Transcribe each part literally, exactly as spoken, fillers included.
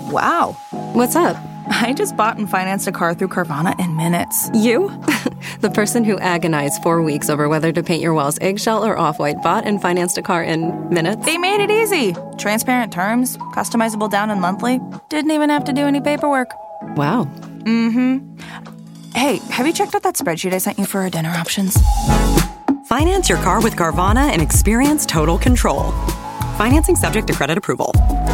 Wow. What's up? I just bought and financed a car through Carvana in minutes. You? The person who agonized four weeks over whether to paint your walls eggshell or off-white bought and financed a car in minutes? They made it easy. Transparent terms, customizable down and monthly. Didn't even have to do any paperwork. Wow. Mm-hmm. Hey, have you checked out that spreadsheet I sent you for our dinner options? Finance your car with Carvana and experience total control. Financing subject to credit approval.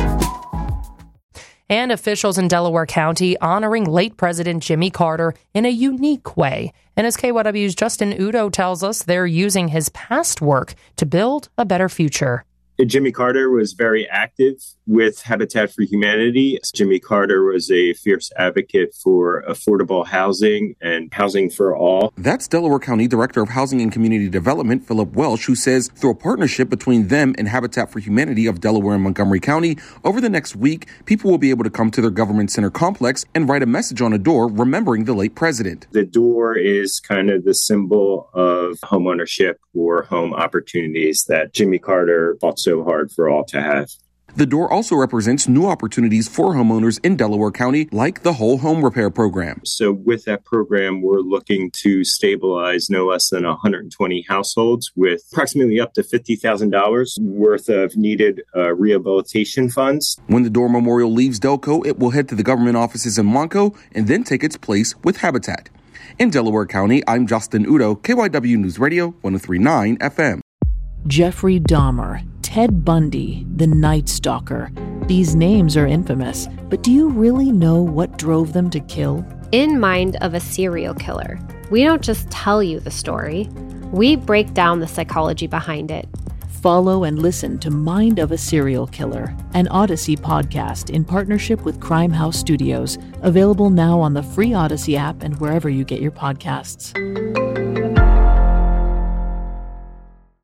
And officials in Delaware County honoring late President Jimmy Carter in a unique way. And as K Y W's Justin Udo tells us, they're using his past work to build a better future. Jimmy Carter was very active with Habitat for Humanity. Jimmy Carter was a fierce advocate for affordable housing and housing for all. That's Delaware County Director of Housing and Community Development, Philip Welsh, who says through a partnership between them and Habitat for Humanity of Delaware and Montgomery County, over the next week, people will be able to come to their government center complex and write a message on a door remembering the late president. The door is kind of the symbol of homeownership or home opportunities that Jimmy Carter fought so hard for all to have. The door also represents new opportunities for homeowners in Delaware County, like the Whole Home Repair Program. So with that program, we're looking to stabilize no less than one hundred twenty households with approximately up to fifty thousand dollars worth of needed uh, rehabilitation funds. When the door memorial leaves Delco, it will head to the government offices in Monco and then take its place with Habitat. In Delaware County, I'm Justin Udo, K Y W News Radio, one oh three point nine F M. Jeffrey Dahmer, Ted Bundy, the Night Stalker. These names are infamous, but do you really know what drove them to kill? In Mind of a Serial Killer, we don't just tell you the story, we break down the psychology behind it. Follow and listen to Mind of a Serial Killer, an Odyssey podcast in partnership with Crime House Studios, available now on the free Odyssey app and wherever you get your podcasts.